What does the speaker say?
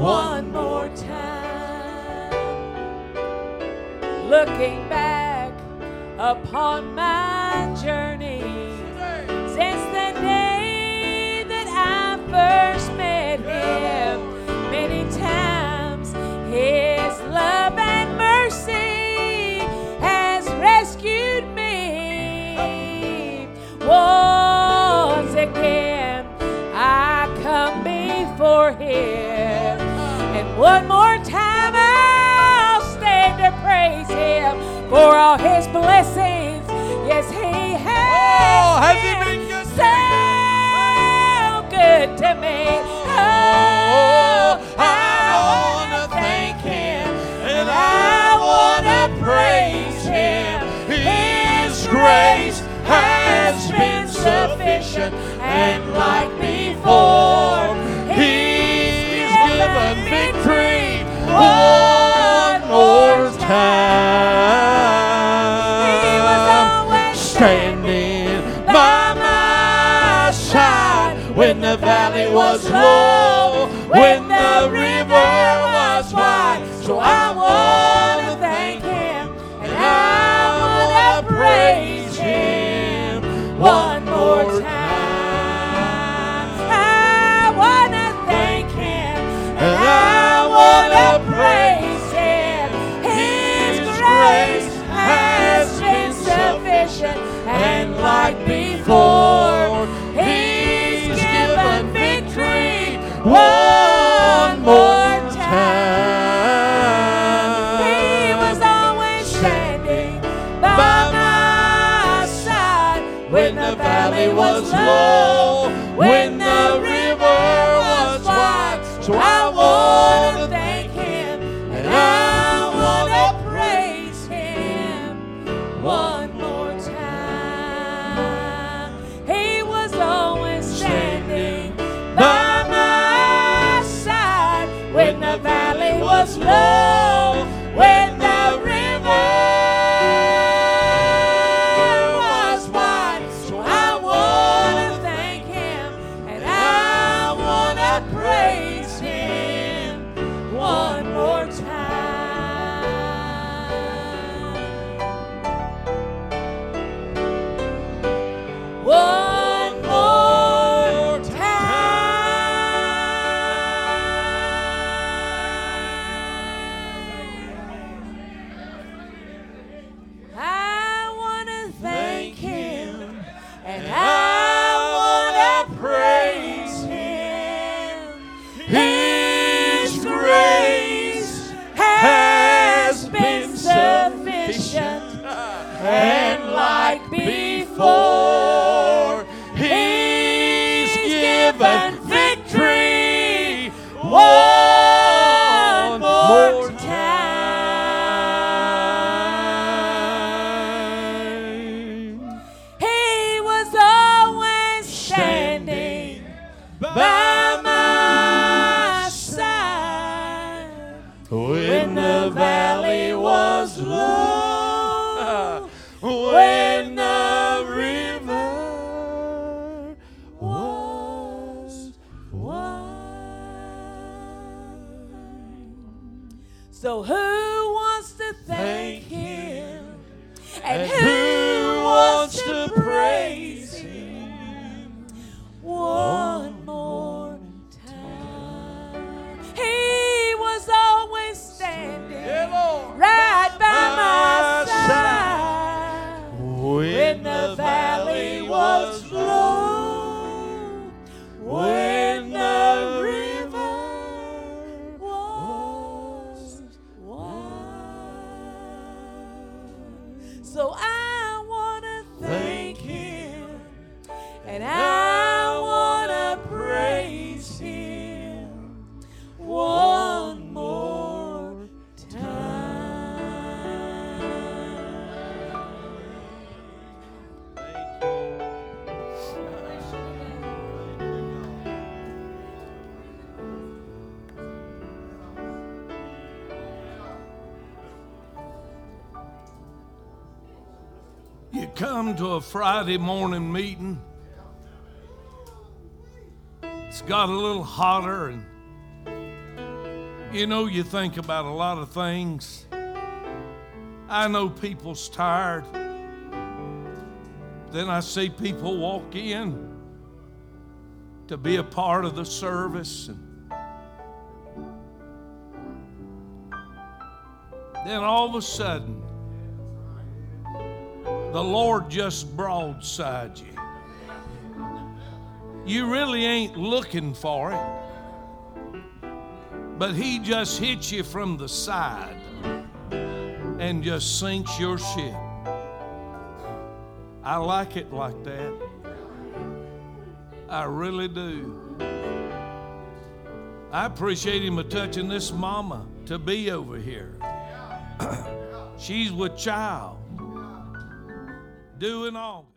one more time. Looking back upon my journey since the day that I first met him, many times his love and mercy has rescued me. Once again I come before him, and one more time I'll stand to praise him for all his blessings. Yes, he has been so good to me. Oh, I want to thank him, and I want to praise him. His grace has been sufficient, and like before, he's given victory one more time. He was always standing by my side when the valley was low, when the river was wide. So I want to thank him, and I want to praise him one more time. I want to thank him, and I want to praise him. His grace has been sufficient, and like before, he's given victory one more time. He was always standing by my side when the valley was low, when the river was wide. So I want to thank him, and I want to praise him one more time. He was always standing by my side when the valley was low, when the river was wide. So I want to thank him, and I want to praise him one more time. One more time. I want to thank him, and I want to praise him. His grace has been sufficient, and like before, he's given victory one more time. He was always standing by my side when the valley was low, when the river was wide. So who wants to thank him, and who wants to praise him one more time? He was always standing right by my side when the valley was low, when the river was wide. So I want to thank him, and I want to praise him one more You come to a Friday morning meeting, it's got a little hotter, and You know, you think about a lot of things. I know people's tired. Then I see people walk in to be a part of the service. And then all of a sudden, the Lord just broadsides you. You really ain't looking for it, but He just hits you from the side and just sinks your ship. I like it like that. I really do. I appreciate Him touching this mama to be over here. She's with child, doing all.